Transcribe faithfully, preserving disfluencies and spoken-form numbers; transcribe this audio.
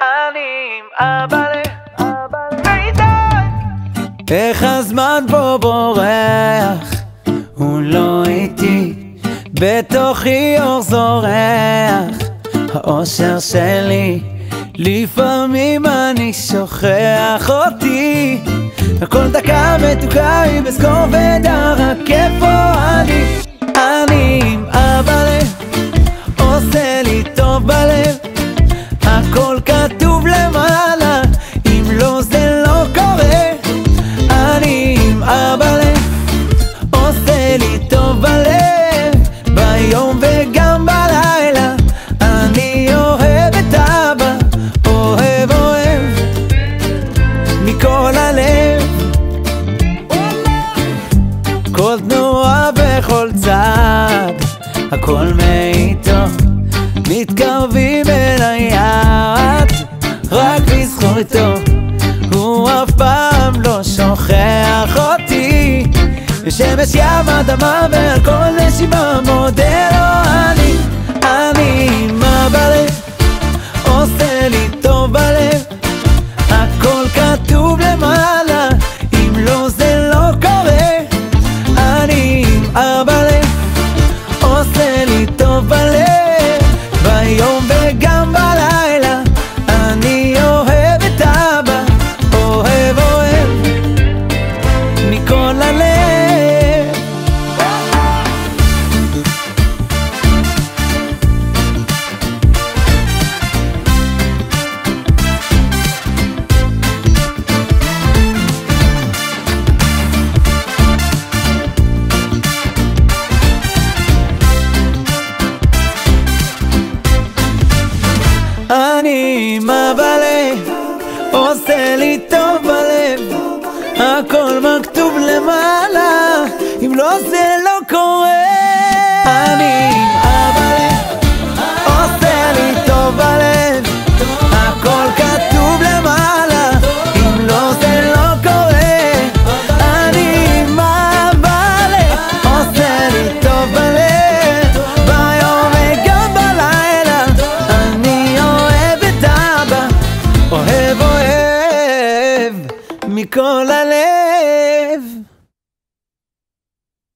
אני עם אבא לידן. איך הזמן פה בורח, הוא לא איתי, בתוכי אור זורח, האושר שלי, לפעמים אני שוכח אותי. כל דקה מתוקה היא בסקור ודרק, איפה אני? אני עם אבא לב, עושה לי טוב בלב, הכל כתוב למעלה, אם לא זה לא קורה. אני עם אבא לב, עושה לי טוב בלב, ביום וגם בלילה, אני אוהב את אבא, אוהב אוהב מכל הלב. כל תנועה וכל צעד, הכל מאיתו, מתקרבים אל היד, רק בזכותו, הוא אף פעם לא שוכח אותי. בשמש ים אדמה ועל כל נשימה מודה לו. אני, אני עם אבא לב, עושה לי טוב בלב, הכל כתוב למעלה, אם לא זה לא קורה. אני עם אבא לב, עושה לי טוב בלב, ביום וגם בלילה, אני אוהב את אבא, אוהב אוהב מכל הלב. אני עם אבא לב, עושה לי טוב בלב, הכל מכתוב למעלה, אם לא זה לא